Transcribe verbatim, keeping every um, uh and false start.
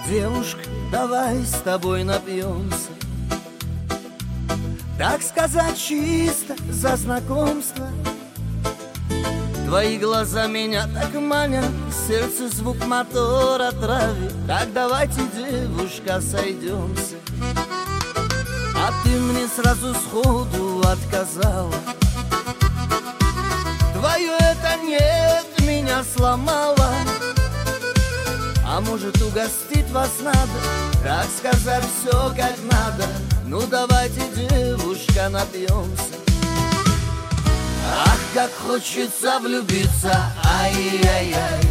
Девушка, давай с тобой напьемся, так сказать, чисто за знакомство. Твои глаза меня так манят, сердце звук мотора травит. Так давайте, девушка, сойдемся. А ты мне сразу сходу отказала. Твое это нет меня сломало. А может, угостить вас надо, так сказать, все как надо. Ну давайте, девушка, напьемся. Ах, как хочется влюбиться, ай-яй-яй.